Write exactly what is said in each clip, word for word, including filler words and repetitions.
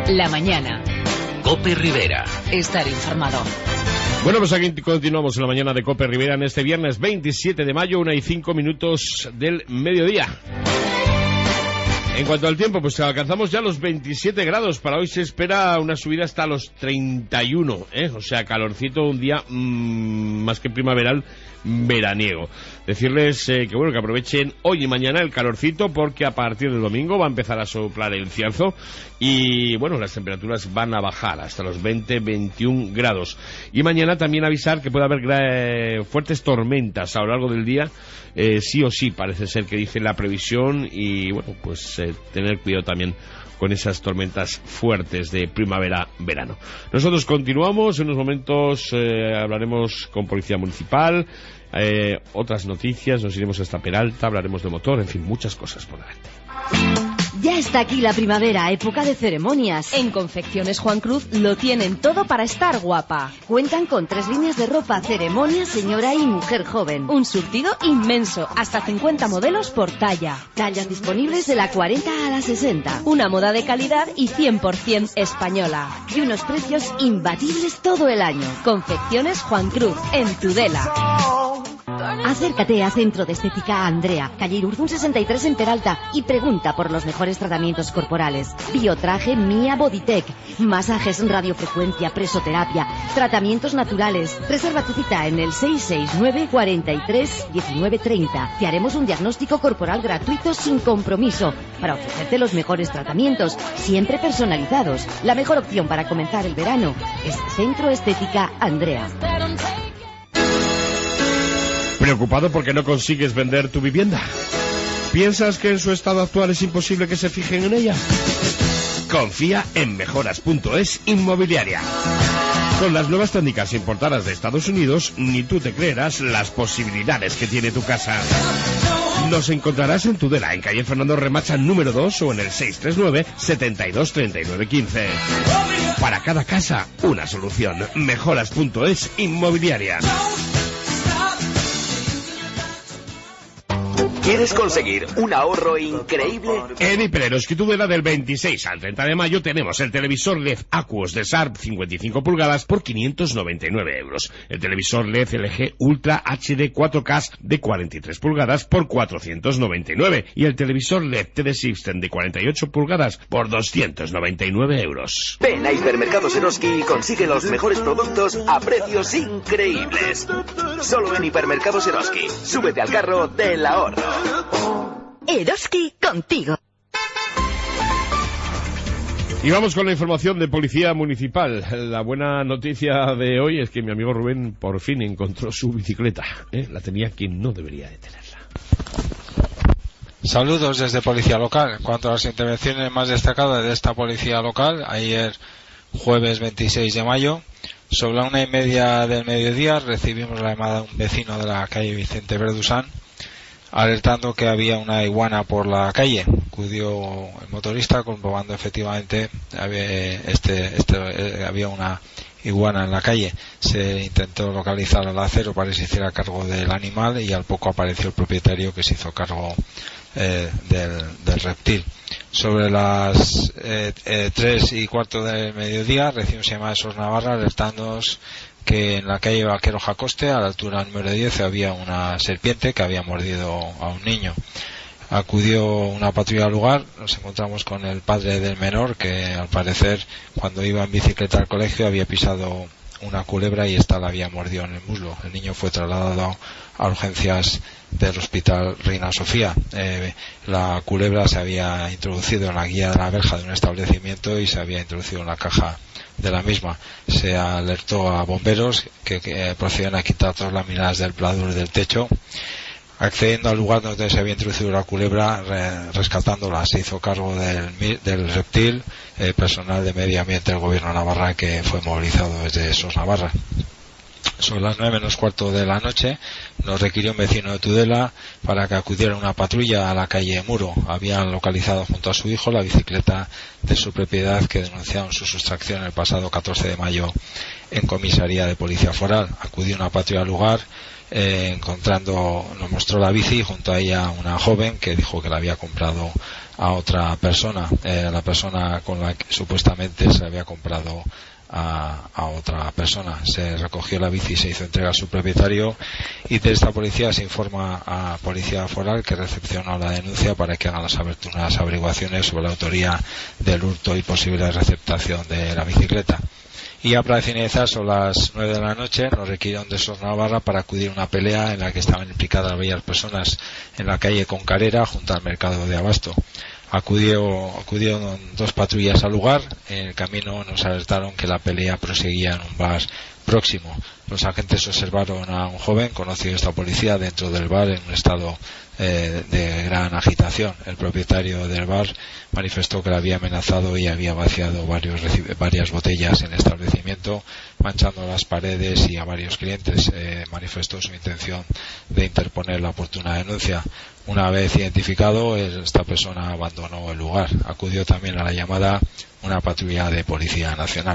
La mañana. COPE Rivera. Estar informado. Bueno, pues aquí continuamos en la mañana de COPE Rivera en este viernes veintisiete de mayo, una y cinco minutos del mediodía. En cuanto al tiempo, pues alcanzamos ya los veintisiete grados. Para hoy se espera una subida hasta los treinta y uno, ¿eh? O sea, calorcito, un día mmm, más que primaveral, veraniego. Decirles eh, que bueno, que aprovechen hoy y mañana el calorcito, porque a partir del domingo va a empezar a soplar el cierzo y bueno, las temperaturas van a bajar hasta los veinte, veintiún grados. Y mañana también avisar que puede haber eh, fuertes tormentas a lo largo del día, eh, sí o sí, parece ser que dice la previsión, y bueno, pues eh, tener cuidado también con esas tormentas fuertes de primavera-verano. Nosotros continuamos, en unos momentos eh, hablaremos con Policía Municipal, eh, otras noticias, nos iremos hasta Peralta, hablaremos de motor, en fin, muchas cosas por delante. Ya está aquí la primavera, época de ceremonias. En Confecciones Juan Cruz lo tienen todo para estar guapa. Cuentan con tres líneas de ropa, ceremonia, señora y mujer joven. Un surtido inmenso, hasta cincuenta modelos por talla. Tallas disponibles de la cuarenta a la sesenta. Una moda de calidad y cien por ciento española. Y unos precios imbatibles todo el año. Confecciones Juan Cruz, en Tudela. Acércate a Centro de Estética Andrea, calle Irurzun sesenta y tres en Peralta, y pregunta por los mejores tratamientos corporales. Biotraje Mia Bodytech, masajes, radiofrecuencia, presoterapia, tratamientos naturales. Reserva tu cita en el seis seis nueve, cuarenta y tres, diecinueve treinta. Te haremos un diagnóstico corporal gratuito sin compromiso para ofrecerte los mejores tratamientos, siempre personalizados. La mejor opción para comenzar el verano es Centro Estética Andrea. ¿Preocupado porque no consigues vender tu vivienda? ¿Piensas que en su estado actual es imposible que se fijen en ella? Confía en Mejoras punto es Inmobiliaria. Con las nuevas técnicas importadas de Estados Unidos, ni tú te creerás las posibilidades que tiene tu casa. Nos encontrarás en Tudela, en calle Fernando Remacha número dos, o en el seis tres nueve, setenta y dos, treinta y nueve quince. Para cada casa, una solución. Mejoras punto es Inmobiliaria. ¿Quieres conseguir un ahorro increíble? En Hipereroski Tudela, del veintiséis al treinta de mayo, tenemos el televisor L E D Aquos de Sharp cincuenta y cinco pulgadas por quinientos noventa y nueve euros. El televisor L E D L G Ultra H D cuatro K de cuarenta y tres pulgadas por cuatrocientos noventa y nueve. Y el televisor L E D T D System de cuarenta y ocho pulgadas por doscientos noventa y nueve euros. Ven a Hipermercados Eroski y consigue los mejores productos a precios increíbles. Solo en Hipermercados Eroski. Súbete al carro del ahorro. Eroski contigo. Y vamos con la información de Policía Municipal. La buena noticia de hoy es que mi amigo Rubén por fin encontró su bicicleta, ¿eh? La tenía quien no debería de tenerla. Saludos desde Policía Local. En cuanto a las intervenciones más destacadas de esta Policía Local, ayer jueves veintiséis de mayo, sobre la una y media del mediodía, recibimos la llamada de un vecino de la calle Vicente Verdusán, alertando que había una iguana por la calle. Acudió el motorista comprobando efectivamente había, este, este, eh, había una iguana en la calle. Se intentó localizar al acero para que se hiciera cargo del animal, y al poco apareció el propietario, que se hizo cargo eh, del, del reptil. Sobre las eh, eh, tres y cuarto del mediodía recibimos llamada de Sos Navarra alertándonos que en la calle Vaquero Jacoste, a la altura número diez, había una serpiente que había mordido a un niño. Acudió una patrulla al lugar, nos encontramos con el padre del menor, que al parecer cuando iba en bicicleta al colegio había pisado una culebra y esta la había mordido en el muslo. El niño fue trasladado a urgencias del Hospital Reina Sofía. Eh, la culebra se había introducido en la guía de la verja de un establecimiento y se había introducido en la caja de la misma. Se alertó a bomberos que, que procedían a quitar todas las láminas del pladur del techo. Accediendo al lugar donde se había introducido la culebra, re, rescatándola, se hizo cargo del, del reptil eh, personal de medio ambiente del gobierno de Navarra, que fue movilizado desde Sos Navarra. Sobre las nueve menos cuarto de la noche nos requirió un vecino de Tudela para que acudiera una patrulla a la calle Muro. Habían localizado junto a su hijo la bicicleta de su propiedad, que denunciaron su sustracción el pasado catorce de mayo en comisaría de policía foral. Acudió una patrulla al lugar, eh, encontrando, nos mostró la bici, junto a ella una joven que dijo que la había comprado a otra persona, eh, la persona con la que supuestamente se había comprado A, a otra persona. Se recogió la bici y se hizo entrega a su propietario, y de esta policía se informa a Policía Foral, que recepcionó la denuncia para que hagan las unas averiguaciones sobre la autoría del hurto y posible receptación de la bicicleta. Y ya para finalizar, son las nueve de la noche, nos requirieron de Sos Navarra para acudir a una pelea en la que estaban implicadas varias personas en la calle Concarera, junto al mercado de Abasto. Acudió, acudieron dos patrullas al lugar. En el camino nos alertaron que la pelea proseguía en un bar próximo. Los agentes observaron a un joven conocido de esta policía dentro del bar en un estado eh, de gran agitación. El propietario del bar manifestó que le había amenazado y había vaciado varios, varias botellas en el establecimiento, manchando las paredes, y a varios clientes. Eh, manifestó su intención de interponer la oportuna denuncia. Una vez identificado, esta persona abandonó el lugar. Acudió también a la llamada una patrulla de Policía Nacional.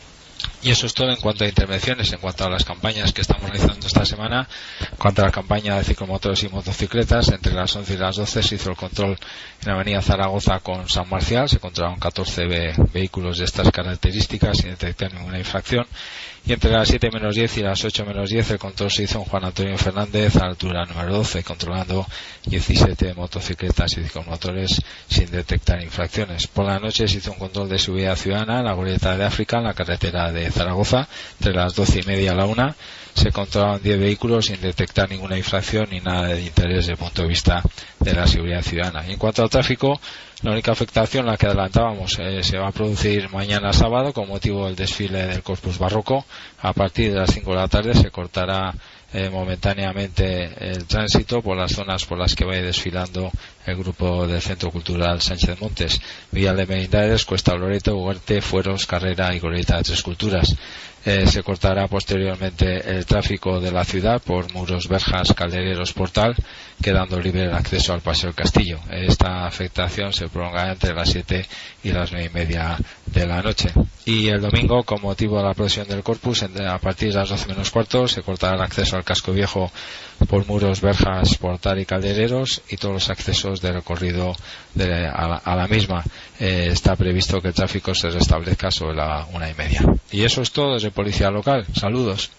Y eso es todo en cuanto a intervenciones. En cuanto a las campañas que estamos realizando esta semana, en cuanto a la campaña de ciclomotores y motocicletas, entre las once y las doce se hizo el control en la avenida Zaragoza con San Marcial. Se controlaron catorce ve- vehículos de estas características sin detectar ninguna infracción. Y entre las siete menos diez y las ocho menos diez el control se hizo en Juan Antonio Fernández, a la altura número doce, controlando diecisiete motocicletas y ciclomotores sin detectar infracciones. Por la noche se hizo un control de seguridad ciudadana en la Glorieta de África, en la carretera de Zaragoza, entre las doce y media a la una. Se controlaron diez vehículos sin detectar ninguna infracción ni nada de interés desde el punto de vista de la seguridad ciudadana. Y en cuanto al tráfico, la única afectación, la que adelantábamos, eh, se va a producir mañana sábado con motivo del desfile del Corpus Barroco. A partir de las cinco de la tarde se cortará eh, momentáneamente el tránsito por las zonas por las que vaya desfilando el grupo del Centro Cultural Sánchez Montes. Vía de Merindades, Cuesta Loreto, Huerte, Fueros, Carrera y Glorieta de Tres Culturas. Eh, se cortará posteriormente el tráfico de la ciudad por Muros, Verjas, Caldereros, Portal, quedando libre el acceso al Paseo del Castillo. Esta afectación se prolongará entre las siete y las nueve y media de la noche. Y el domingo, con motivo de la procesión del Corpus, a partir de las doce menos cuarto, se cortará el acceso al Casco Viejo por Muros, Verjas, Portal y Caldereros, y todos los accesos de recorrido de, a, la, a la misma. Eh, está previsto que el tráfico se restablezca sobre la una y media. Y eso es todo desde Policía Local. Saludos.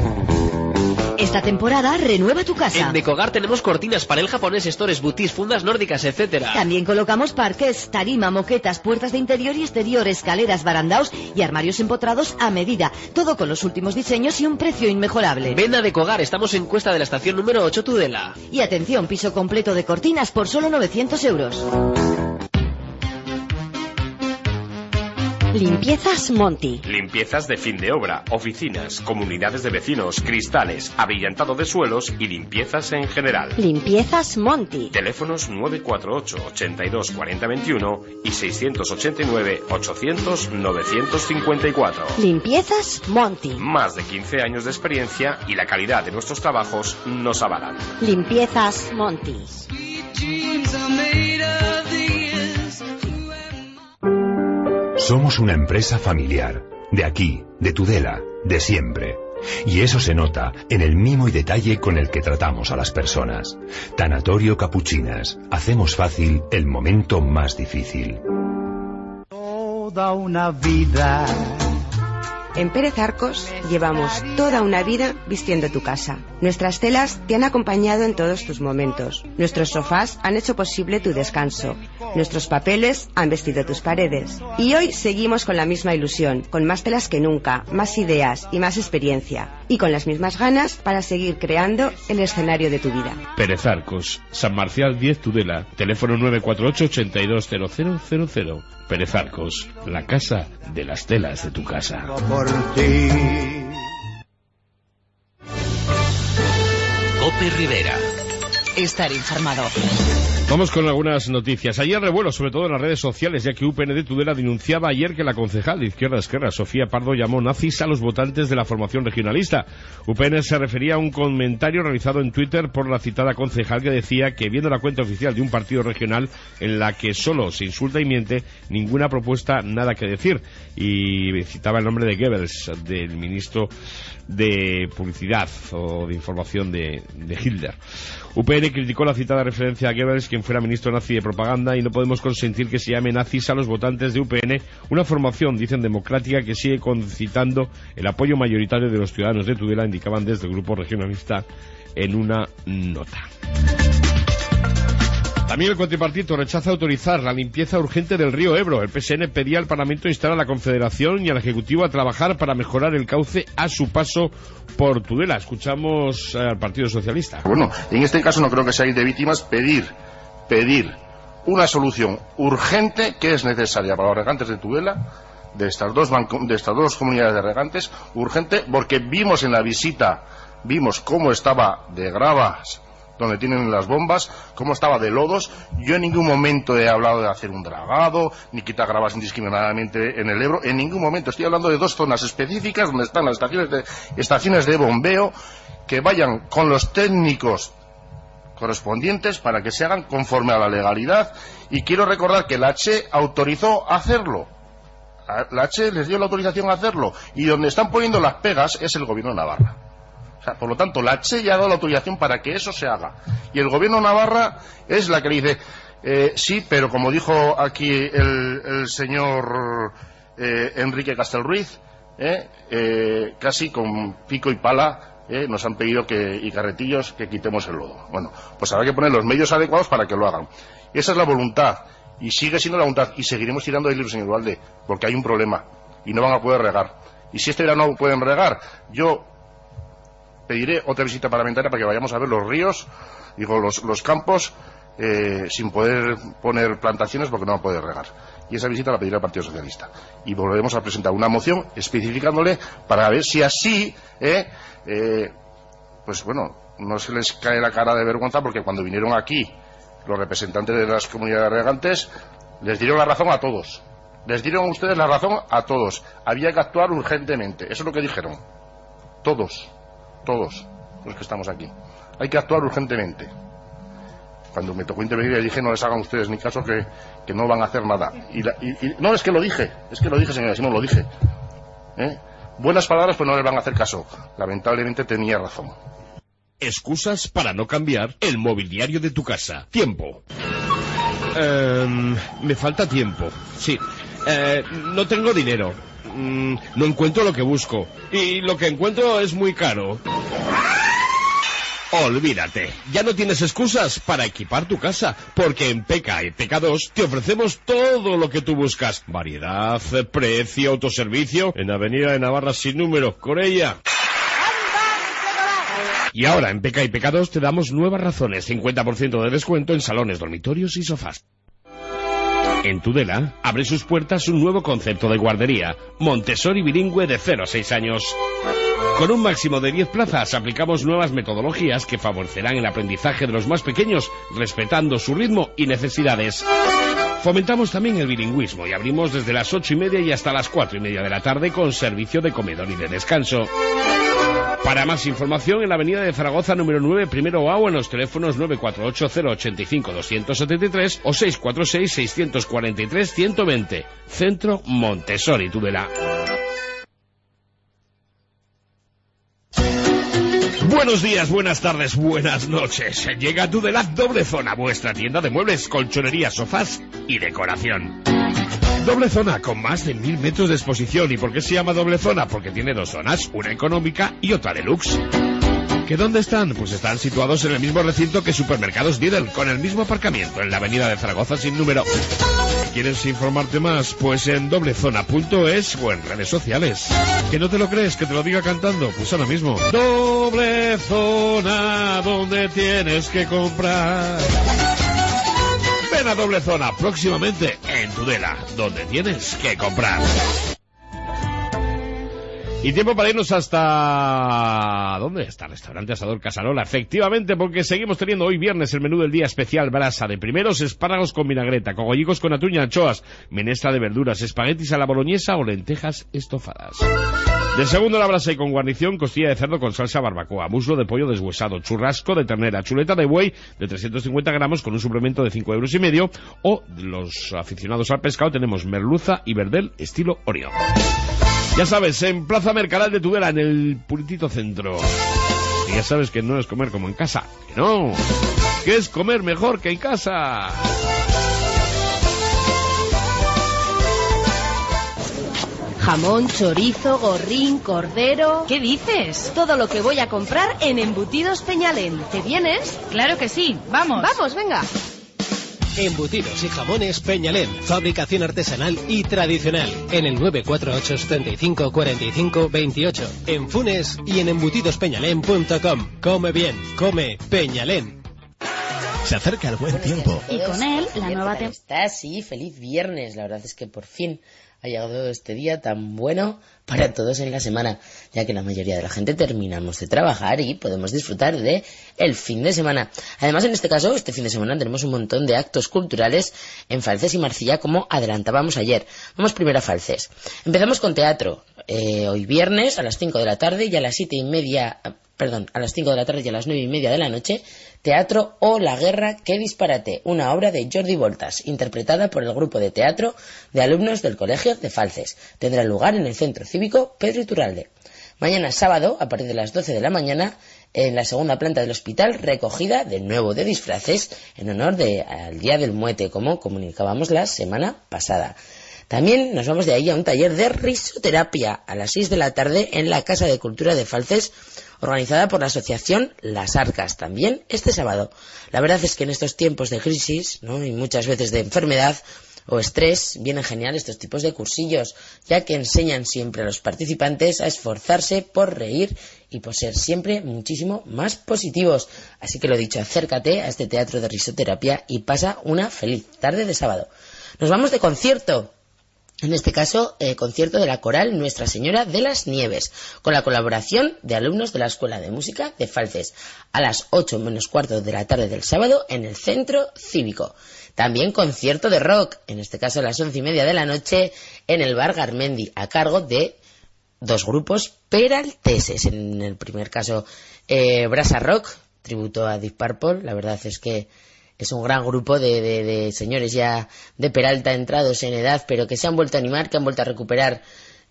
Esta temporada renueva tu casa. En Decogar tenemos cortinas, panel japonés, stores, boutis, fundas nórdicas, etcétera. También colocamos parqués, tarima, moquetas, puertas de interior y exterior, escaleras, barandaos y armarios empotrados a medida. Todo con los últimos diseños y un precio inmejorable. Ven a Decogar, estamos en Cuesta de la estación número ocho, Tudela. Y atención, piso completo de cortinas por solo novecientos euros. Limpiezas Monti. Limpiezas de fin de obra, oficinas, comunidades de vecinos, cristales, abrillantado de suelos y limpiezas en general. Limpiezas Monti. Teléfonos nueve cuatro ocho, ochenta y dos, cuarenta, veintiuno y seiscientos ochenta y nueve, ochocientos, novecientos cincuenta y cuatro. Limpiezas Monti. Más de quince años de experiencia y la calidad de nuestros trabajos nos avalan. Limpiezas Monti. Somos una empresa familiar, de aquí, de Tudela, de siempre. Y eso se nota en el mimo y detalle con el que tratamos a las personas. Tanatorio Capuchinas. Hacemos fácil el momento más difícil. Toda una vida. En Pérez Arcos llevamos toda una vida vistiendo tu casa. Nuestras telas te han acompañado en todos tus momentos. Nuestros sofás han hecho posible tu descanso. Nuestros papeles han vestido tus paredes. Y hoy seguimos con la misma ilusión, con más telas que nunca, más ideas y más experiencia. Y con las mismas ganas para seguir creando el escenario de tu vida. Pérez Arcos, San Marcial diez, Tudela. Teléfono nueve cuatro ocho, ochenta y dos, cero cero cero cero. Pérez Arcos, la casa de las telas de tu casa. Cope Rivera. Estar informado. Vamos con algunas noticias. Ayer revuelo, sobre todo en las redes sociales, ya que U P N de Tudela denunciaba ayer que la concejal de Izquierda Esquerra, Sofía Pardo, llamó nazis a los votantes de la formación regionalista. U P N se refería a un comentario realizado en Twitter por la citada concejal que decía que, viendo la cuenta oficial de un partido regional en la que solo se insulta y miente, ninguna propuesta, nada que decir. Y citaba el nombre de Goebbels, del ministro de publicidad o de información de, de Hitler. U P N criticó la citada referencia a Goebbels, quien fuera ministro nazi de propaganda, y no podemos consentir que se llame nazis a los votantes de U P N, una formación, dicen, democrática que sigue concitando el apoyo mayoritario de los ciudadanos de Tudela, indicaban desde el grupo regionalista en una nota. También el cuatripartito rechaza autorizar la limpieza urgente del río Ebro. El P S N pedía al Parlamento instar a la Confederación y al Ejecutivo a trabajar para mejorar el cauce a su paso por Tudela. Escuchamos al Partido Socialista. Bueno, en este caso no creo que sea ir de víctimas, pedir, pedir una solución urgente que es necesaria para los regantes de Tudela, de estas dos, de estas dos comunidades de regantes, urgente, porque vimos en la visita, vimos cómo estaba de gravas donde tienen las bombas, cómo estaba de lodos. Yo en ningún momento he hablado de hacer un dragado, ni quitar gravas indiscriminadamente en el Ebro, en ningún momento. Estoy hablando de dos zonas específicas donde están las estaciones de, estaciones de bombeo, que vayan con los técnicos correspondientes para que se hagan conforme a la legalidad. Y quiero recordar que la H autorizó hacerlo. La H les dio la autorización a hacerlo, y donde están poniendo las pegas es el gobierno de Navarra. O sea, por lo tanto, la Che ya ha dado la autorización para que eso se haga. Y el gobierno de Navarra es la que le dice, eh, sí, pero como dijo aquí el, el señor eh, Enrique Castelruiz, eh, eh, casi con pico y pala, eh, nos han pedido que, y carretillos, que quitemos el lodo. Bueno, pues habrá que poner los medios adecuados para que lo hagan. Esa es la voluntad, y sigue siendo la voluntad, y seguiremos tirando de libros, señor Valde, porque hay un problema, y no van a poder regar. Y si este verano no pueden regar, yo pediré otra visita parlamentaria para que vayamos a ver los ríos, digo, los, los campos, eh, sin poder poner plantaciones porque no van a poder regar. Y esa visita la pedirá el Partido Socialista. Y volveremos a presentar una moción especificándole para ver si así, eh, eh, pues bueno, no se les cae la cara de vergüenza, porque cuando vinieron aquí los representantes de las comunidades regantes, les dieron la razón a todos. Les dieron a ustedes la razón a todos. Había que actuar urgentemente. Eso es lo que dijeron. Todos. Todos los que estamos aquí. Hay que actuar urgentemente. Cuando me tocó intervenir le dije, no les hagan ustedes ni caso, que, que no van a hacer nada. Y, la, y, y no, es que lo dije, es que lo dije, señora Simón, lo dije. ¿Eh? Buenas palabras, pues no les van a hacer caso. Lamentablemente tenía razón. Excusas para no cambiar el mobiliario de tu casa. Tiempo. Eh, me falta tiempo, sí. Eh, no tengo dinero. Mm, no encuentro lo que busco. Y lo que encuentro es muy caro. Olvídate, ya no tienes excusas para equipar tu casa, porque en P K y P K dos te ofrecemos todo lo que tú buscas. Variedad, precio, autoservicio, en Avenida de Navarra sin número, Corella. Y ahora en P K y P K dos te damos nuevas razones, cincuenta por ciento de descuento en salones, dormitorios y sofás. En Tudela abre sus puertas un nuevo concepto de guardería, Montessori bilingüe de cero a seis años. Con un máximo de diez plazas aplicamos nuevas metodologías que favorecerán el aprendizaje de los más pequeños, respetando su ritmo y necesidades. Fomentamos también el bilingüismo y abrimos desde las ocho y media y hasta las cuatro y media de la tarde con servicio de comedor y de descanso. Para más información, en la avenida de Zaragoza número nueve, primero A, o en los teléfonos nueve cuatro ocho cero ocho cinco dos siete tres o seis cuatro seis seis cuatro tres uno cero dos cero. Centro Montessori Tudela. Buenos días, buenas tardes, buenas noches. Llega a Tudela Doble Zona, vuestra tienda de muebles, colchonería, sofás y decoración. Doble Zona, con más de mil metros de exposición. ¿Y por qué se llama Doble Zona? Porque tiene dos zonas, una económica y otra deluxe. ¿Que dónde están? Pues están situados en el mismo recinto que Supermercados Lidl, con el mismo aparcamiento en la avenida de Zaragoza sin número. ¿Quieres informarte más? Pues en doblezona punto es o en redes sociales. ¿Que no te lo crees? ¿Que te lo diga cantando? Pues ahora mismo. Doble Zona, donde tienes que comprar. Ven a Doble Zona, próximamente en Tudela, donde tienes que comprar. Y tiempo para irnos hasta... ¿dónde está? Restaurante Asador Casarola. Efectivamente, porque seguimos teniendo hoy viernes el menú del día especial brasa de primeros, espárragos con vinagreta, cogollicos con atún y anchoas, menestra de verduras, espaguetis a la boloñesa o lentejas estofadas. De segundo, la brasa y con guarnición, costilla de cerdo con salsa barbacoa, muslo de pollo deshuesado, churrasco de ternera, chuleta de buey de trescientos cincuenta gramos con un suplemento de cinco euros y medio, o los aficionados al pescado tenemos merluza y verdel estilo Orión. Ya sabes, en Plaza Mercadal de Tudela, en el puritito centro. Y ya sabes que no es comer como en casa, que no, que es comer mejor que en casa. Jamón, chorizo, gorrín, cordero... ¿Qué dices? Todo lo que voy a comprar en Embutidos Peñalén. ¿Te vienes? Claro que sí, vamos. Vamos, venga. Embutidos y jamones Peñalén. Fabricación artesanal y tradicional. En el nueve cuatro ocho, setenta y cinco, cuarenta y cinco, veintiocho. En Funes y en embutidospeñalén punto com. Come bien, come Peñalén. Se acerca el buen tiempo. Y con él, la nueva temporada. Sí, feliz viernes. La verdad es que por fin ha llegado este día tan bueno para todos en la semana, ya que la mayoría de la gente terminamos de trabajar y podemos disfrutar de el fin de semana. Además, en este caso, este fin de semana tenemos un montón de actos culturales en Falces y Marcilla, como adelantábamos ayer. Vamos primero a Falces. Empezamos con teatro. Eh, hoy viernes a las cinco de la tarde y a las siete y media... Perdón, a las cinco de la tarde y a las nueve y media de la noche, Teatro O la Guerra, qué disparate, una obra de Jordi Voltas, interpretada por el grupo de teatro de alumnos del Colegio de Falces. Tendrá lugar en el Centro Cívico Pedro Iturralde. Mañana sábado, a partir de las doce de la mañana, en la segunda planta del hospital, recogida de nuevo de disfraces en honor de, al Día del Muete, como comunicábamos la semana pasada. También nos vamos de ahí a un taller de risoterapia a las seis de la tarde en la Casa de Cultura de Falces, organizada por la asociación Las Arcas, también este sábado. La verdad es que en estos tiempos de crisis, ¿no?, y muchas veces de enfermedad o estrés, vienen genial estos tipos de cursillos, ya que enseñan siempre a los participantes a esforzarse por reír y por ser siempre muchísimo más positivos. Así que lo dicho, acércate a este teatro de risoterapia y pasa una feliz tarde de sábado. Nos vamos de concierto. En este caso, eh, concierto de la coral Nuestra Señora de las Nieves, con la colaboración de alumnos de la Escuela de Música de Falces, a las ocho menos cuarto de la tarde del sábado en el Centro Cívico. También concierto de rock, en este caso a las once y media de la noche en el Bar Garmendi, a cargo de dos grupos peralteses. En el primer caso, eh, Brasa Rock, tributo a Deep Purple. La verdad es que es un gran grupo de, de, de señores ya de Peralta, entrados en edad, pero que se han vuelto a animar, que han vuelto a recuperar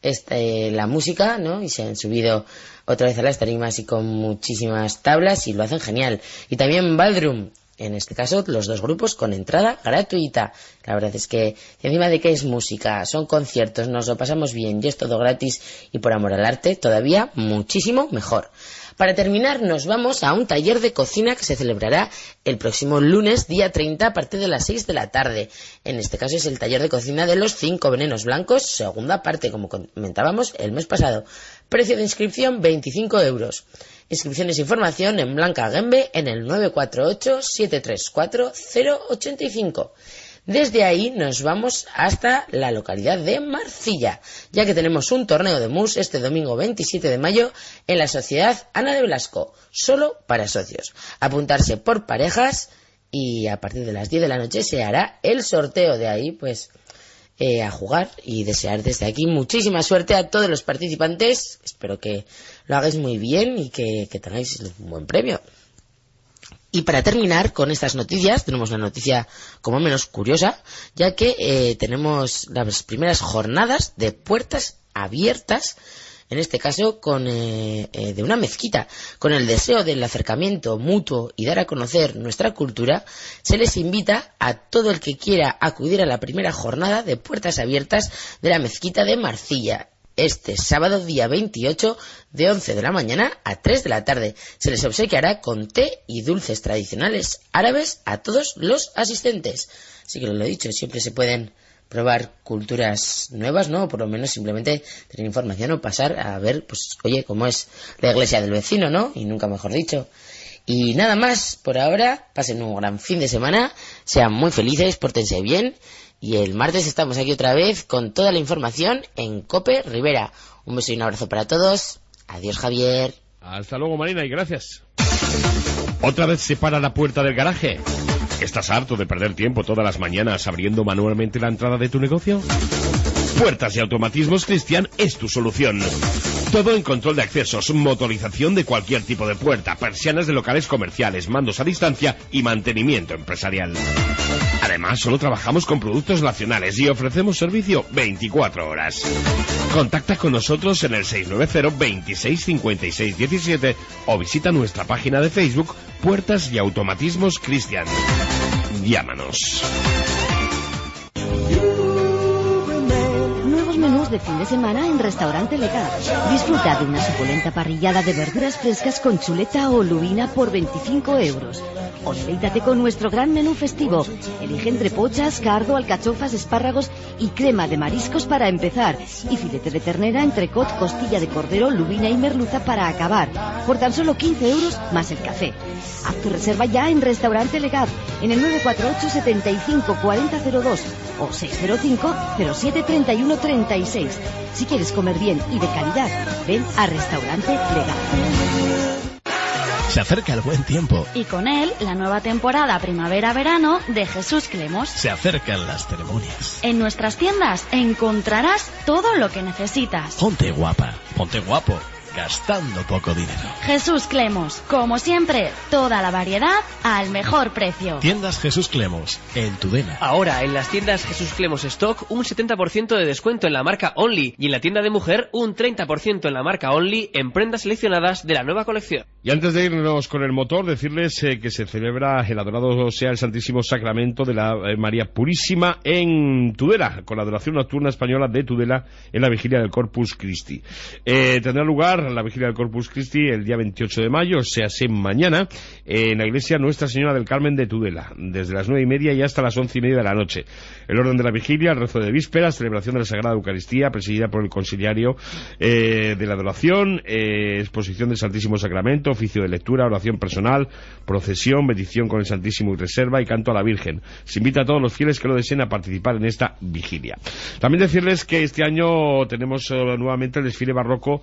este, la música, ¿no? Y se han subido otra vez a las tarimas y con muchísimas tablas y lo hacen genial. Y también Baldrum, en este caso los dos grupos con entrada gratuita. La verdad es que encima de que es música, son conciertos, nos lo pasamos bien y es todo gratis y por amor al arte todavía muchísimo mejor. Para terminar, nos vamos a un taller de cocina que se celebrará el próximo lunes, día treinta, a partir de las seis de la tarde. En este caso es el taller de cocina de los cinco venenos blancos, segunda parte, como comentábamos el mes pasado. Precio de inscripción, veinticinco euros. Inscripciones e información en Blanca Gembe en el nueve cuatro ocho, siete tres cuatro, cero ocho cinco. Desde ahí nos vamos hasta la localidad de Marcilla, ya que tenemos un torneo de mus este domingo veintisiete de mayo en la Sociedad Ana de Blasco, solo para socios. Apuntarse por parejas y a partir de las diez de la noche se hará el sorteo. De ahí pues eh, a jugar y desear desde aquí muchísima suerte a todos los participantes. Espero que lo hagáis muy bien y que, que tengáis un buen premio. Y para terminar con estas noticias, tenemos una noticia como menos curiosa, ya que eh, tenemos las primeras jornadas de puertas abiertas, en este caso con eh, eh, de una mezquita. Con el deseo del acercamiento mutuo y dar a conocer nuestra cultura, se les invita a todo el que quiera acudir a la primera jornada de puertas abiertas de la mezquita de Marcilla. Este sábado día veintiocho de once de la mañana a tres de la tarde. Se les obsequiará con té y dulces tradicionales árabes a todos los asistentes. Así que lo he dicho, siempre se pueden probar culturas nuevas, ¿no? O por lo menos simplemente tener información o pasar a ver, pues, oye, cómo es la iglesia del vecino, ¿no? Y nunca mejor dicho. Y nada más por ahora. Pasen un gran fin de semana. Sean muy felices, pórtense bien. Y el martes estamos aquí otra vez con toda la información en COPE Rivera. Un beso y un abrazo para todos. Adiós, Javier. Hasta luego, Marina, y gracias. ¿Otra vez se para la puerta del garaje? ¿Estás harto de perder tiempo todas las mañanas abriendo manualmente la entrada de tu negocio? Puertas y Automatismos Cristian es tu solución. Todo en control de accesos, motorización de cualquier tipo de puerta, persianas de locales comerciales, mandos a distancia y mantenimiento empresarial. Además, solo trabajamos con productos nacionales y ofrecemos servicio veinticuatro horas. Contacta con nosotros en el seis nueve cero, veintiséis, cincuenta y seis, diecisiete o visita nuestra página de Facebook Puertas y Automatismos Cristian. Llámanos. Nuevos menús de fin de semana en Restaurante Legat. Disfruta de una suculenta parrillada de verduras frescas con chuleta o lubina por veinticinco euros. O deleítate con nuestro gran menú festivo. Elige entre pochas, cardo, alcachofas, espárragos y crema de mariscos para empezar. Y filete de ternera, entrecot, costilla de cordero, lubina y merluza para acabar. Por tan solo quince euros más el café. Haz tu reserva ya en Restaurante Legat, en el nueve cuatro ocho, setenta y cinco, cuarenta cero dos o seis cero cinco, cero siete, treinta y uno, treinta y seis. Si quieres comer bien y de calidad, ven a Restaurante Legat. Se acerca el buen tiempo. Y con él, la nueva temporada primavera-verano de Jesús Clemos. Se acercan las ceremonias. En nuestras tiendas encontrarás todo lo que necesitas. Ponte guapa, ponte guapo, gastando poco dinero. Jesús Clemos, como siempre, toda la variedad al mejor precio. Tiendas Jesús Clemos, en Tudela. Ahora, en las tiendas Jesús Clemos Stock, un setenta por ciento de descuento en la marca Only. Y en la tienda de mujer, un treinta por ciento en la marca Only en prendas seleccionadas de la nueva colección. Y antes de irnos con el motor, decirles eh, que se celebra el adorado sea el Santísimo Sacramento de la eh, María Purísima en Tudela, con la adoración nocturna española de Tudela en la vigilia del Corpus Christi. Eh, tendrá lugar la vigilia del Corpus Christi el día veintiocho de mayo, o sea, se mañana, en la iglesia Nuestra Señora del Carmen de Tudela, desde las nueve y media y hasta las once y media de la noche. El orden de la vigilia, el rezo de vísperas, celebración de la Sagrada Eucaristía, presidida por el conciliario eh, de la adoración, eh, exposición del Santísimo Sacramento, oficio de lectura, oración personal, procesión, bendición con el Santísimo y reserva y canto a la Virgen. Se invita a todos los fieles que lo deseen a participar en esta vigilia. También decirles que este año tenemos eh, nuevamente el desfile barroco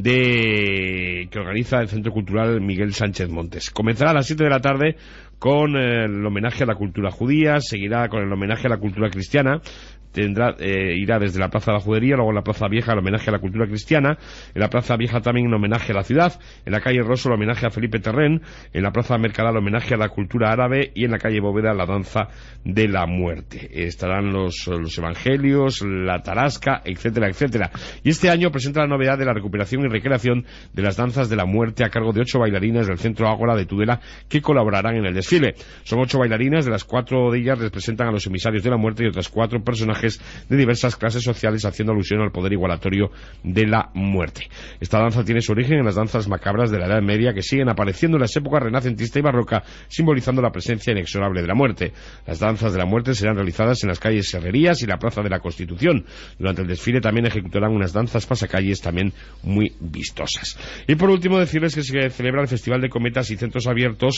de que organiza el Centro Cultural Miguel Sánchez Montes. Comenzará a las siete de la tarde con eh, el homenaje a la cultura judía, seguirá con el homenaje a la cultura cristiana. Tendrá, eh, irá desde la Plaza de la Judería, luego en la Plaza Vieja el homenaje a la cultura cristiana, en la Plaza Vieja también un homenaje a la ciudad, en la calle Rosso el homenaje a Felipe Terrén, en la Plaza Mercadal el homenaje a la cultura árabe y en la calle Bóveda la danza de la muerte. Estarán los, los evangelios, la tarasca, etcétera, etcétera. Y este año presenta la novedad de la recuperación y recreación de las danzas de la muerte a cargo de ocho bailarinas del Centro Ágora de Tudela que colaborarán en el desfile. Son ocho bailarinas, de las cuatro de ellas representan a los emisarios de la muerte y otras cuatro personajes de diversas clases sociales haciendo alusión al poder igualatorio de la muerte. Esta danza tiene su origen en las danzas macabras de la Edad Media que siguen apareciendo en las épocas renacentista y barroca, simbolizando la presencia inexorable de la muerte. Las danzas de la muerte serán realizadas en las calles Herrerías y la Plaza de la Constitución. Durante el desfile también ejecutarán unas danzas pasacalles también muy vistosas. Y por último decirles que se celebra el Festival de Cometas y Centros Abiertos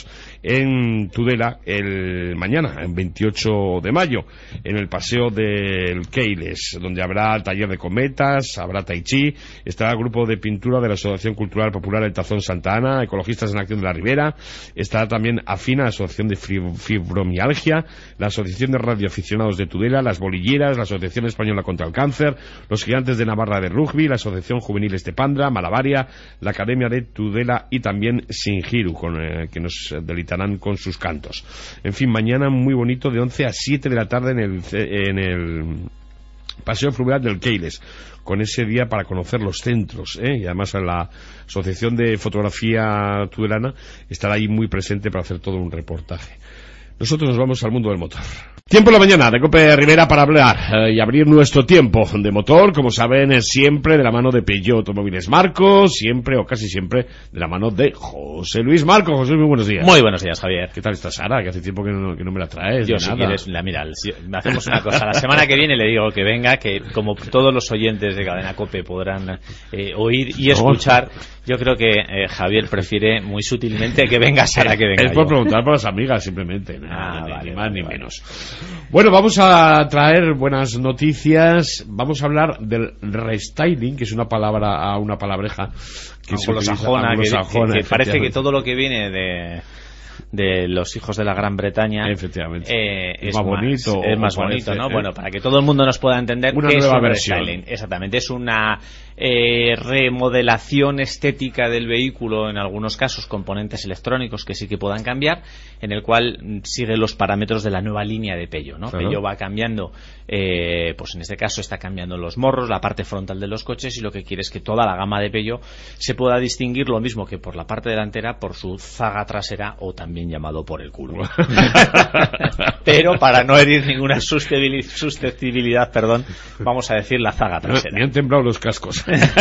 en Tudela el mañana, el veintiocho de mayo, en el Paseo de el Keiles, donde habrá taller de cometas, habrá tai chi, estará el grupo de pintura de la Asociación Cultural Popular El Tazón Santa Ana, Ecologistas en Acción de la Ribera, estará también AFINA, la Asociación de Fibromialgia, la Asociación de Radioaficionados de Tudela, las Bolilleras, la Asociación Española contra el Cáncer, los Gigantes de Navarra de Rugby, la Asociación Juvenil Estepandra, Malabaria, la Academia de Tudela y también Singiru, con, eh, que nos deleitarán con sus cantos. En fin, mañana muy bonito de once a siete de la tarde en el, en el Paseo Fluvial del Keiles, con ese día para conocer los centros, ¿eh? Y además la Asociación de Fotografía Tudelana estará ahí muy presente para hacer todo un reportaje. Nosotros nos vamos al mundo del motor. Tiempo en la mañana de Cope Rivera para hablar eh, y abrir nuestro tiempo de motor, como saben, es siempre de la mano de Peugeot Automóviles Marco, siempre o casi siempre de la mano de José Luis Marco. José Luis, muy buenos días. Muy buenos días, Javier. ¿Qué tal está Sara? Que hace tiempo que no, que no me la traes. Yo, si nada. quieres, la, mira, si, hacemos una cosa. La semana que viene le digo que venga, que como todos los oyentes de Cadena Cope podrán eh, oír y escuchar, yo creo que eh, Javier prefiere muy sutilmente que venga Sara que venga. Es por yo. preguntar por las amigas, simplemente. Ah, ni, vale, ni más vale, ni vale. menos. Bueno, vamos a traer buenas noticias. Vamos a hablar del restyling, que es una palabra, a una palabreja que anglosajona, que, anglosajona, que, que parece que todo lo que viene de de los hijos de la Gran Bretaña efectivamente eh, es, es más bonito, es más bonito, parece, ¿no? ¿eh? Bueno, para que todo el mundo nos pueda entender una qué nueva es un versión. restyling. Exactamente, es una eh, remodelación estética del vehículo, en algunos casos componentes electrónicos que sí que puedan cambiar, en el cual sigue los parámetros de la nueva línea de Peugeot, ¿no? Claro. Peugeot va cambiando, eh, pues en este caso está cambiando los morros, la parte frontal de los coches, y lo que quiere es que toda la gama de Peugeot se pueda distinguir lo mismo que por la parte delantera por su zaga trasera, o también llamado por el culo. Pero para no herir ninguna susceptibilidad, perdón, vamos a decir la zaga trasera. Me han temblado los cascos.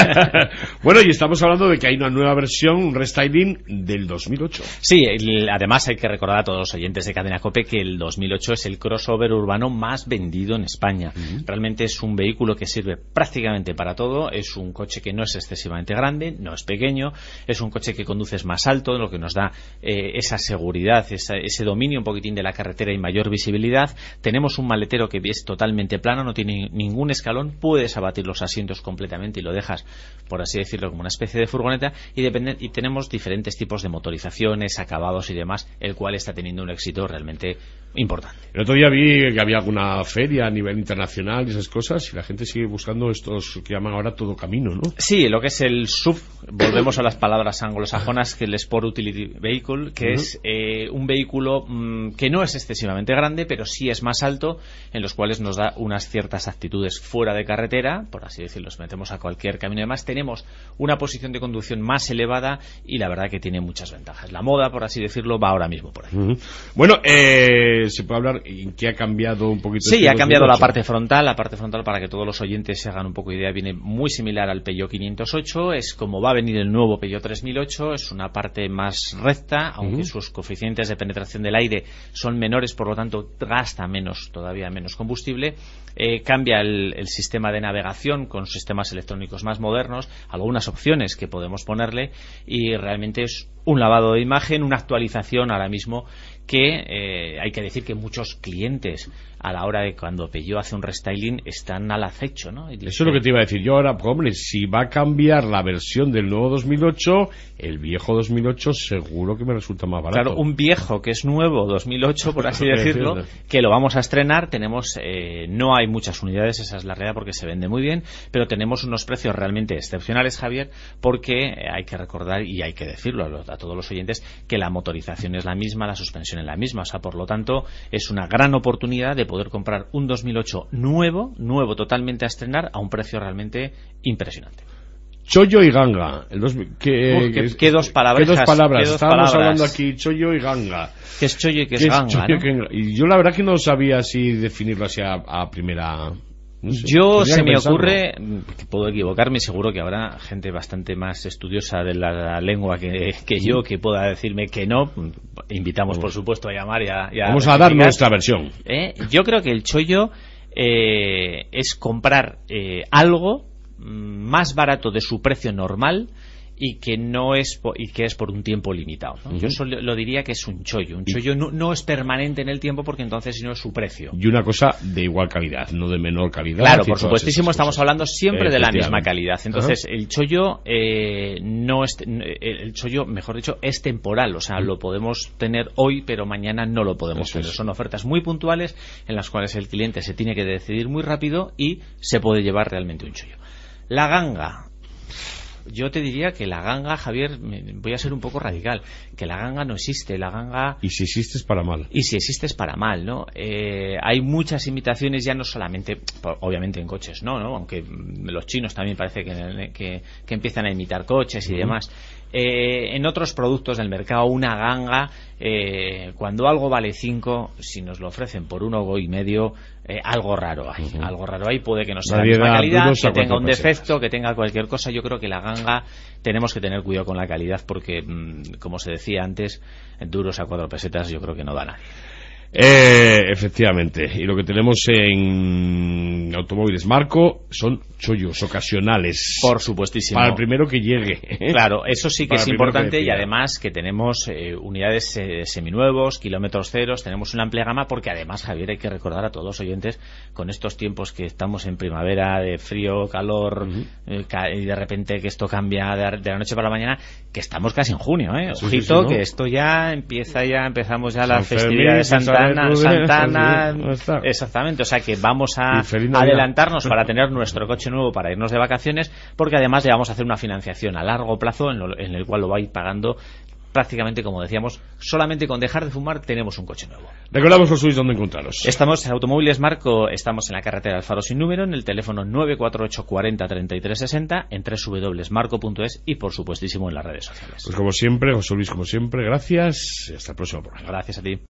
Bueno, y estamos hablando de que hay una nueva versión, un restyling del dos mil ocho. Sí, el, además hay que recordar a todos los oyentes de Cadena COPE que el dos mil ocho es el crossover urbano más vendido en España. Uh-huh. Realmente es un vehículo que sirve prácticamente para todo. Es un coche que no es excesivamente grande, no es pequeño, es un coche que conduces más alto, lo que nos da eh, esa seguridad, esa, ese dominio un poquitín de la carretera y mayor visibilidad. Tenemos un maletero que es totalmente plano, no tiene ningún escalón, puedes abatir los asientos completamente y lo dejas, por así decirlo, como una especie de furgoneta, y, depende, y tenemos diferentes tipos de motorizaciones, acabados y demás, el cual está teniendo un éxito realmente importante. El otro día vi que había alguna feria a nivel internacional y esas cosas, y la gente sigue buscando estos que llaman ahora todo camino, ¿no? Sí, lo que es el S U V, volvemos a las palabras anglosajonas, que el Sport Utility Vehicle, que uh-huh. es eh, un vehículo mmm, que no es excesivamente grande, pero sí es más alto, en los cuales nos da unas ciertas actitudes fuera de carretera, por así decirlo, nos metemos a cualquier camino. Además tenemos una posición de conducción más elevada y la verdad que tiene muchas ventajas. La moda, por así decirlo, va ahora mismo por ahí. Uh-huh. Bueno, eh, se puede hablar en qué ha cambiado un poquito. Sí, este ha cambiado dos mil ocho. la parte frontal. La parte frontal, para que todos los oyentes se hagan un poco de idea, viene muy similar al Peugeot quinientos ocho. Es como va a venir el nuevo Peugeot tres mil ocho. Es una parte más recta, aunque uh-huh. sus coeficientes de penetración del aire son menores, por lo tanto gasta menos, todavía menos combustible. Eh, cambia el, el sistema de navegación con sistemas electrónicos más modernos, algunas opciones que podemos ponerle, y realmente es un lavado de imagen, una actualización ahora mismo que eh, hay que decir que muchos clientes, a la hora de cuando Peugeot hace un restyling, están al acecho, ¿no? Y dice, eso es lo que te iba a decir yo ahora. Pues, hombre, si va a cambiar la versión del nuevo dos mil ocho, el viejo dos mil ocho seguro que me resulta más barato. Claro, un viejo que es nuevo, dos mil ocho, por así decirlo, que lo vamos a estrenar. Tenemos, eh, no hay muchas unidades, esa es la realidad, porque se vende muy bien, pero tenemos unos precios realmente excepcionales, Javier, porque eh, hay que recordar, y hay que decirlo a, los, a todos los oyentes, que la motorización es la misma, la suspensión es la misma, o sea, por lo tanto, es una gran oportunidad de poder comprar un dos mil ocho nuevo, nuevo totalmente a estrenar, a un precio realmente impresionante. Chollo y ganga. El dos, ¿qué, Uf, ¿qué, qué dos palabras? ¿Qué dos palabras? ¿Qué dos Estábamos palabras? hablando aquí, chollo y ganga. ¿Qué es chollo y qué es ¿Qué ganga? Es chollo, ¿no? que, y yo la verdad que no sabía si definirlo así a, a primera... No sé, yo se me pensarlo. ocurre, que puedo equivocarme, seguro que habrá gente bastante más estudiosa de la, la lengua que, que yo, que pueda decirme que no. Invitamos, por supuesto, a llamar y a, y a Vamos a dar nuestra versión. ¿Eh? Yo creo que el chollo eh, es comprar eh, algo más barato de su precio normal y que no es po- y que es por un tiempo limitado, ¿no? Uh-huh. Yo solo lo diría que es un chollo. Un chollo no, no es permanente en el tiempo, porque entonces si no es su precio. Y una cosa de igual calidad, no de menor calidad. Claro, por supuestísimo, estamos hablando siempre de la misma calidad. Entonces, uh-huh. el chollo eh, no es, el chollo, mejor dicho, es temporal. O sea, uh-huh. lo podemos tener hoy, pero mañana no lo podemos Eso tener. Es. Son ofertas muy puntuales en las cuales el cliente se tiene que decidir muy rápido y se puede llevar realmente un chollo. La ganga. Yo te diría que la ganga, Javier, voy a ser un poco radical, que la ganga no existe, la ganga... Y si existe es para mal. Y si existe es para mal, ¿no? Eh, hay muchas imitaciones, ya no solamente, obviamente en coches, no, ¿no? Aunque los chinos también parece que, que, que empiezan a imitar coches y uh-huh. demás. Eh, en otros productos del mercado, una ganga, eh, cuando algo vale cinco, si nos lo ofrecen por uno y medio, eh, algo raro hay, uh-huh. algo raro hay, puede que no sea la misma calidad, que tenga un defecto, que tenga cualquier cosa. Yo creo que la ganga tenemos que tener cuidado con la calidad, porque, mmm, como se decía antes, duros a cuatro pesetas yo creo que no da nadie. Eh, efectivamente, y lo que tenemos en automóviles Marco son chollos ocasionales. Por supuestísimo. Para el primero que llegue. Claro, eso sí que es importante, y además que tenemos eh, unidades eh, seminuevos, kilómetros ceros, tenemos una amplia gama, porque además, Javier, hay que recordar a todos los oyentes, con estos tiempos que estamos en primavera, de frío, calor, uh-huh. eh, ca- y de repente que esto cambia de, de la noche para la mañana, que estamos casi en junio, ¿eh? Sí, Ojito, sí, sí, ¿no? que esto ya empieza, ya empezamos ya San la festividad Fermín, de Santana, San Santana, Fermín, exactamente, o sea que vamos a, a adelantarnos para tener nuestro coche nuevo para irnos de vacaciones, porque además le vamos a hacer una financiación a largo plazo en, lo, en el cual lo va a ir pagando prácticamente, como decíamos, solamente con dejar de fumar tenemos un coche nuevo. Recordamos, José Luis, dónde encontraros. Estamos en Automóviles Marco, estamos en la carretera del Faro sin número, en el teléfono nueve cuatro ocho cuarenta treinta y tres sesenta, en doble u doble u doble u punto marco punto es y, por supuestísimo, en las redes sociales. Pues como siempre, José Luis, como siempre, gracias y hasta el próximo programa. Gracias a ti.